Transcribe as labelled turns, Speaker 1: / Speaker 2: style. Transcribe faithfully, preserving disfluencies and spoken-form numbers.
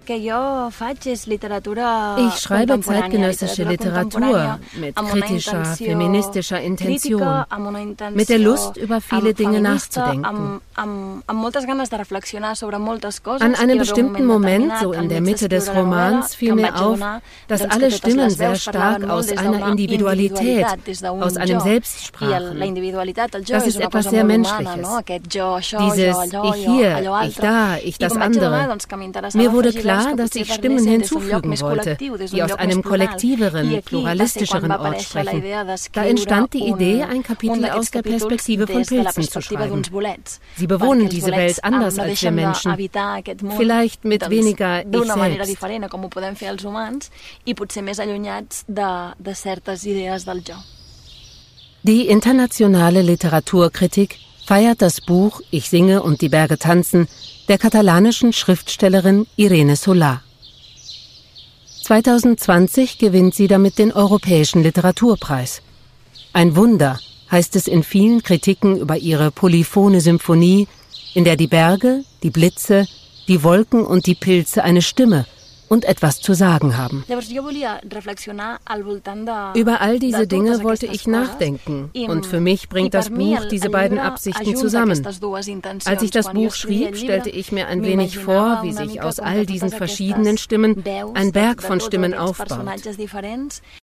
Speaker 1: Ich schreibe zeitgenössische Literatur mit kritischer, feministischer Intention, mit der Lust, über viele Dinge nachzudenken. An einem bestimmten Moment, so in der Mitte des Romans, fiel mir auf, dass alle Stimmen sehr stark aus einer Individualität, aus einem Selbst sprachen. Das ist etwas sehr Menschliches. Dieses Ich hier, ich da, ich das andere. Mir wurde klar, dass ich Stimmen hinzufügen wollte, die aus einem kollektiveren, pluralistischeren Ort sprechen. Da entstand die Idee, ein Kapitel aus der Perspektive von Pilzen zu schreiben. Sie bewohnen diese Welt anders als wir Menschen, vielleicht mit weniger Ich selbst. Die internationale Literaturkritik feiert das Buch Ich singe und die Berge tanzen der katalanischen Schriftstellerin Irene Solà. zwanzig zwanzig gewinnt sie damit den Europäischen Literaturpreis. Ein Wunder, heißt es in vielen Kritiken über ihre polyphone Symphonie, in der die Berge, die Blitze, die Wolken und die Pilze eine Stimme und etwas zu sagen haben. Über all diese Dinge wollte ich nachdenken und für mich bringt das Buch diese beiden Absichten zusammen. Als ich das Buch schrieb, stellte ich mir ein wenig vor, wie sich aus all diesen verschiedenen Stimmen ein Berg von Stimmen aufbaut.